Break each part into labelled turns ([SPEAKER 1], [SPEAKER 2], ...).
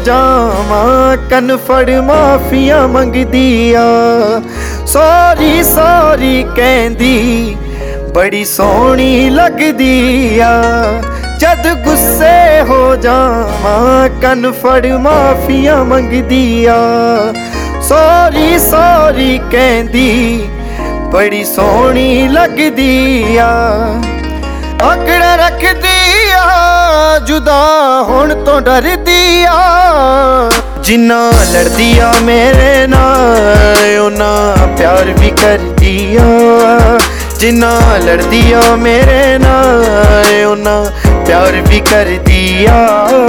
[SPEAKER 1] ਜਾਵਾਂ ਕੰਨ ਫੜ ਮਾਫੀਆਂ ਮੰਗਦੀ ਆ। ਸੌਰੀ ਸੌਰੀ ਕਹਿੰਦੀ ਬੜੀ ਸੋਹਣੀ ਲੱਗਦੀ ਆ। ਜਦ ਗੁੱਸੇ ਹੋ ਜਾਵਾਂ ਕੰਨ ਫੜ ਮਾਫੀਆਂ ਮੰਗਦੀ ਆ। ਸੌਰੀ ਸੌਰੀ ਕਹਿੰਦੀ ਬੜੀ ਸੋਹਣੀ ਲੱਗਦੀ ਆ। ਆਕੜ ਰੱਖਦੀ ਆ ਜੁਦਾ ਹੋਣ ਤੋਂ ਡਰਦੀ ਆ। ਜਿੰਨਾ ਲੜਦੀ ਆ ਮੇਰੇ ਨਾਲ ਉਹਨਾਂ ਪਿਆਰ ਵੀ ਕਰਦੀ ਆ। ਜਿੰਨਾ ਲੜਦੀ ਆ ਮੇਰੇ ਨਾਲ ਉਹਨਾਂ ਪਿਆਰ ਵੀ ਕਰਦੀ ਆ।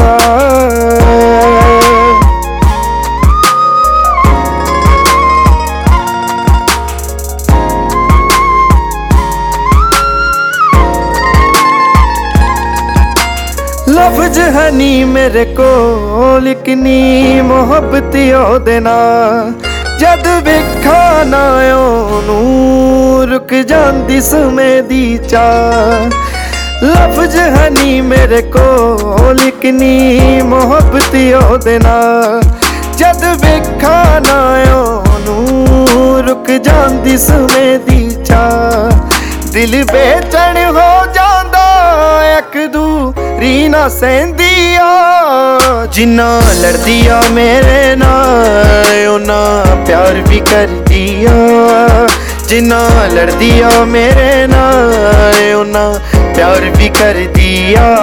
[SPEAKER 1] ਲਫ਼ਜ਼ ਹੈ ਨੀ ਮੇਰੇ ਕੋਲ ਕਿੰਨੀ ਮੁਹੱਬਤ ਉਹਦੇ ਨਾਲ। ਜਦ ਵੇਖਾਂ ਨਾ ਉਹਨੂੰ ਰੁਕ ਜਾਂਦੀ ਸਮੇਂ ਦੀ ਚਾਹ। ਲਫ਼ਜ਼ ਹੈ ਨੀ ਮੇਰੇ ਕੋਲ ਕਿੰਨੀ ਮੁਹੱਬਤ ਉਹਦੇ ਨਾਲ। ਜਦ ਵੇਖਾਂ ਨਾ ਉਹਨੂੰ ਰੁਕ ਜਾਂਦੀ ਸਮੇਂ ਦੀ ਚਾਹ। ਦਿਲ ਬੇਚੈਨ ਹੋ ਜਾਂਦਾ ਇੱਕ ਦੂਰੀ ਨਾ ਸਹਿੰਦੀ ਆ। ਜਿੰਨਾ ਲੜਦੀ ਆ ਮੇਰੇ ਨਾਲ ਉਹਨਾਂ ਪਿਆਰ ਵੀ ਕਰਦੀ ਆ। ਜਿੰਨਾ ਲੜਦੀ ਆ ਮੇਰੇ ਨਾਲ ਉਹਨਾਂ ਪਿਆਰ ਵੀ ਕਰਦੀ ਆ।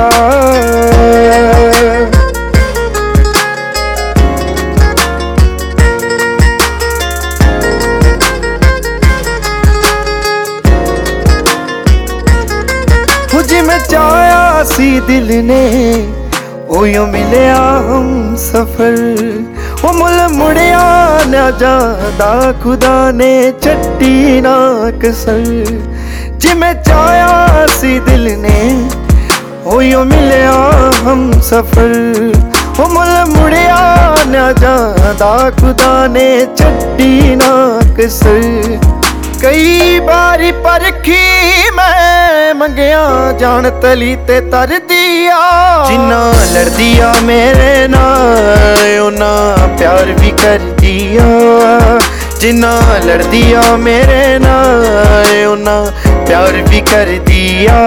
[SPEAKER 1] ਜਿਵੇਂ ਚਾਹਿਆ ਸੀ ਦਿਲ ਨੇ ਉਹੀਓ ਮਿਲਿਆ ਹਮ ਸਫਰ। ਉਹ ਮੁੱਲ ਮੁੜਿਆ ਨਾ ਜਾਂਦਾ ਖੁਦਾ ਨੇ ਛੱਡੀ ਨਾ ਕਸਰ। ਜਿਵੇਂ ਚਾਹਿਆ ਸੀ ਦਿਲ ਨੇ ਉਹੀਓ ਮਿਲਿਆ ਹਮ ਸਫਰ। ਉਹ ਮੁੱਲ ਮੁੜਿਆ ਨਾ ਜਾਂਦਾ ਖੁਦਾ ਨੇ ਛੱਡੀ ਨਾ ਕਸਰ। ਕਈ ਵਾਰੀ ਪਰਖੀ ਮੈਂ ਮੰਗਿਆ ਜਾਣ ਤਲੀ ਤੇ ਤਰਦੀ ਆ। ਜਿੰਨਾ ਲੜਦੀ ਆ ਮੇਰੇ ਨਾਲ ਉਹਨਾਂ ਪਿਆਰ ਵੀ ਕਰਦੀ ਆ। ਜਿੰਨਾ ਲੜਦੀ ਆ ਮੇਰੇ ਨਾਲ ਉਹਨਾਂ ਪਿਆਰ ਵੀ ਕਰਦੀ ਆ।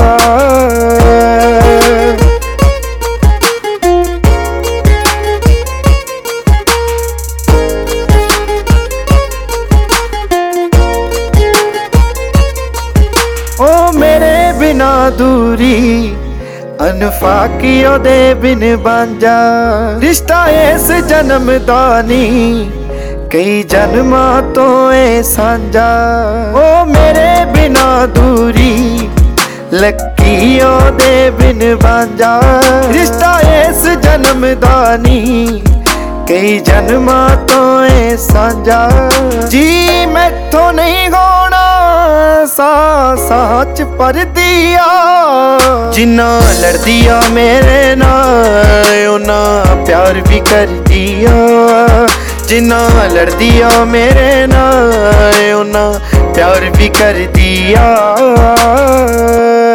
[SPEAKER 1] ਉਹ ਮੇਰੇ ਬਿਨਾ ਦੂਰੀ ਅਨਫਾਕੀ ਉਹਦੇ ਬਿਨ ਬਾਂਝਾ। ਰਿਸ਼ਤਾ ਇਸ ਜਨਮ ਦਾ ਨੀ ਕਈ ਜਨਮਾਂ ਤੋਂ ਏ ਸਾਂਝਾ। ਉਹ ਮੇਰੇ ਬਿਨਾ ਦੂਰੀ ਲੱਕੀ ਉਹਦੇ ਬਿਨ ਬਾਂਝਾ। ਰਿਸ਼ਤਾ ਇਸ ਜਨਮ ਦਾ ਨੀ ਕਈ ਜਨਮਾਂ ਤੋਂ ਏ ਸਾਂਝਾ। ਜੀ ਮੈਥੋਂ ਨਹੀਂ ਹੋਣਾ ਸਾਹ ਚ ਪਰਦੀ ਆ। ਜਿੰਨਾ ਲੜਦੀ ਆ ਮੇਰੇ ਨਾਲ ਉਹਨਾਂ ਪਿਆਰ ਵੀ ਕਰਦੀ ਆ। ਜਿੰਨਾ ਲੜਦੀ ਆ ਮੇਰੇ ਨਾਲ ਉਹਨਾਂ ਪਿਆਰ ਵੀ ਕਰਦੀ ਆ।